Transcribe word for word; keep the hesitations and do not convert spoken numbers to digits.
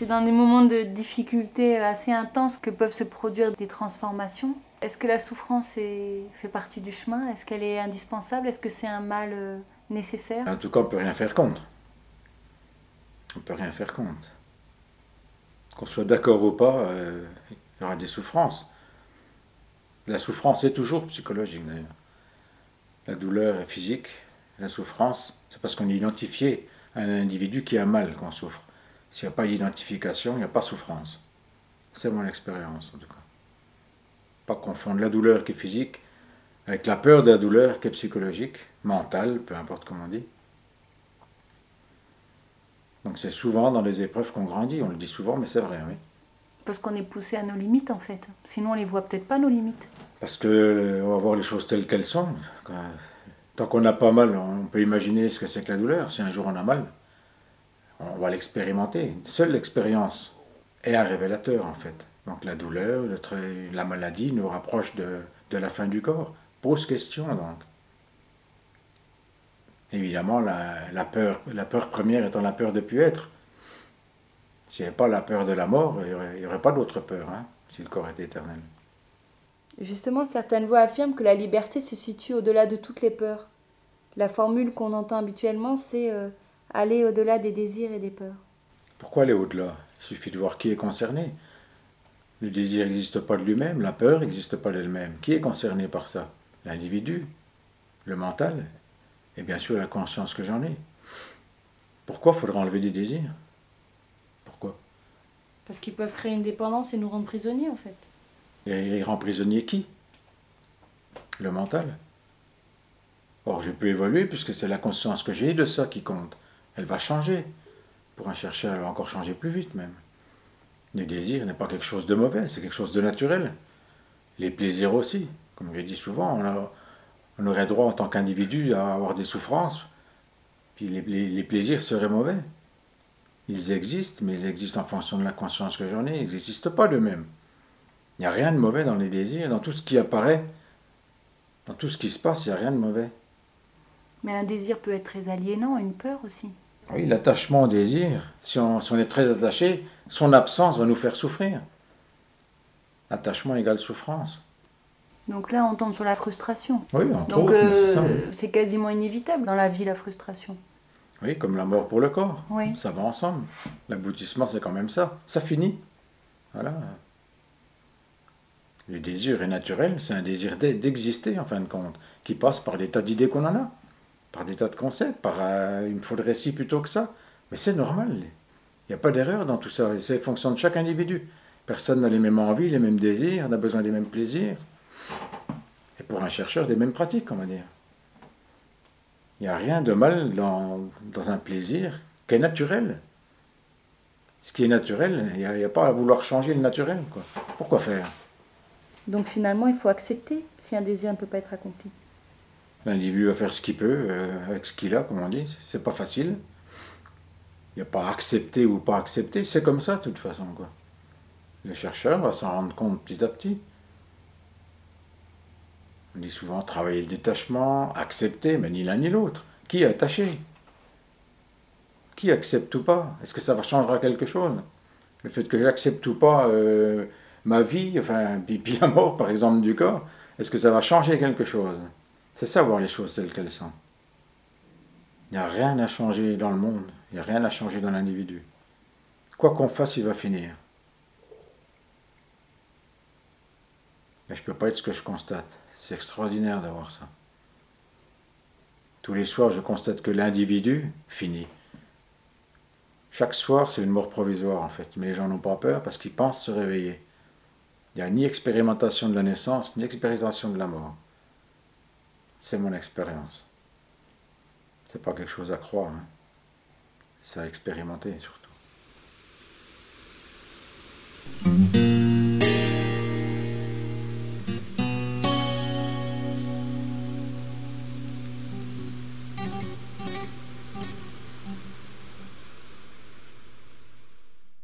C'est dans des moments de difficulté assez intenses que peuvent se produire des transformations. Est-ce que la souffrance est, fait partie du chemin? Est-ce qu'elle est indispensable? Est-ce que c'est un mal euh, nécessaire? En tout cas, on ne peut rien faire contre. On ne peut rien faire contre. Qu'on soit d'accord ou pas, euh, il y aura des souffrances. La souffrance est toujours psychologique d'ailleurs. La douleur est physique, la souffrance, c'est parce qu'on est identifié à un individu qui a mal qu'on souffre. S'il n'y a pas d'identification, il n'y a pas souffrance. C'est mon expérience en tout cas. Pas confondre la douleur qui est physique avec la peur de la douleur qui est psychologique, mentale, peu importe comment on dit. Donc c'est souvent dans les épreuves qu'on grandit, on le dit souvent, mais c'est vrai, oui. Parce qu'on est poussé à nos limites en fait. Sinon on les voit peut-être pas nos limites. Parce qu'on euh, va voir les choses telles qu'elles sont. Tant qu'on n'a pas mal, on peut imaginer ce que c'est que la douleur. Si un jour on a mal, on va l'expérimenter. Seule l'expérience est un révélateur en fait. Donc la douleur, la maladie nous rapproche de, de la fin du corps. Pose question donc. Évidemment, la, la, peur, la peur première étant la peur de ne plus être. S'il n'y avait pas la peur de la mort, il n'y aurait, aurait pas d'autre peur, hein, si le corps était éternel. Justement, certaines voix affirment que la liberté se situe au-delà de toutes les peurs. La formule qu'on entend habituellement, c'est euh, aller au-delà des désirs et des peurs. Pourquoi aller au-delà? Il suffit de voir qui est concerné. Le désir n'existe pas de lui-même, la peur n'existe pas d'elle-même. Qui est concerné par ça? L'individu, le mental, et bien sûr la conscience que j'en ai. Pourquoi faudra enlever des désirs? Pourquoi? Parce qu'ils peuvent créer une dépendance et nous rendre prisonniers en fait. Et il rend prisonnier qui? Le mental. Or, je peux évoluer puisque c'est la conscience que j'ai de ça qui compte. Elle va changer. Pour un chercheur, elle va encore changer plus vite même. Le désir n'est pas quelque chose de mauvais, c'est quelque chose de naturel. Les plaisirs aussi. Comme je dis souvent, on, a, on aurait droit en tant qu'individu à avoir des souffrances, puis les, les, les plaisirs seraient mauvais. Ils existent, mais ils existent en fonction de la conscience que j'en ai. Ils n'existent pas d'eux-mêmes. Il n'y a rien de mauvais dans les désirs, dans tout ce qui apparaît, dans tout ce qui se passe, il n'y a rien de mauvais. Mais un désir peut être très aliénant, une peur aussi. Oui, l'attachement au désir, si on, si on est très attaché, son absence va nous faire souffrir. Attachement égale souffrance. Donc là, on tombe sur la frustration. Oui, entre Donc autres, euh, c'est quasiment inévitable dans la vie, la frustration. Oui, comme la mort pour le corps. Oui. Ça va ensemble. L'aboutissement, c'est quand même ça. Ça finit. Voilà. Le désir est naturel, c'est un désir d'exister en fin de compte, qui passe par des tas d'idées qu'on en a, par des tas de concepts, par euh, il me faudrait ci plutôt que ça. Mais c'est normal. Il n'y a pas d'erreur dans tout ça. C'est fonction de chaque individu. Personne n'a les mêmes envies, les mêmes désirs, n'a besoin des mêmes plaisirs. Et pour un chercheur, des mêmes pratiques, on va dire. Il n'y a rien de mal dans, dans un plaisir qui est naturel. Ce qui est naturel, il n'y a, a pas à vouloir changer le naturel, quoi. Pourquoi faire? Donc finalement, il faut accepter si un désir ne peut pas être accompli. L'individu va faire ce qu'il peut, euh, avec ce qu'il a, comme on dit. C'est pas facile. Il n'y a pas accepter ou pas accepter, c'est comme ça de toute façon, quoi. Le chercheur va s'en rendre compte petit à petit. On dit souvent travailler le détachement, accepter, mais ni l'un ni l'autre. Qui est attaché? Qui accepte ou pas? Est-ce que ça va changer quelque chose? Le fait que j'accepte ou pas euh, ma vie, enfin, puis, puis la mort par exemple du corps, est-ce que ça va changer quelque chose? C'est ça, voir les choses telles qu'elles sont. Il n'y a rien à changer dans le monde, il n'y a rien à changer dans l'individu. Quoi qu'on fasse, il va finir. Mais je ne peux pas être ce que je constate. C'est extraordinaire d'avoir ça. Tous les soirs, je constate que l'individu finit. Chaque soir, c'est une mort provisoire en fait. Mais les gens n'ont pas peur parce qu'ils pensent se réveiller. Il n'y a ni expérimentation de la naissance, ni expérimentation de la mort. C'est mon expérience. C'est pas quelque chose à croire. Hein. C'est à expérimenter surtout.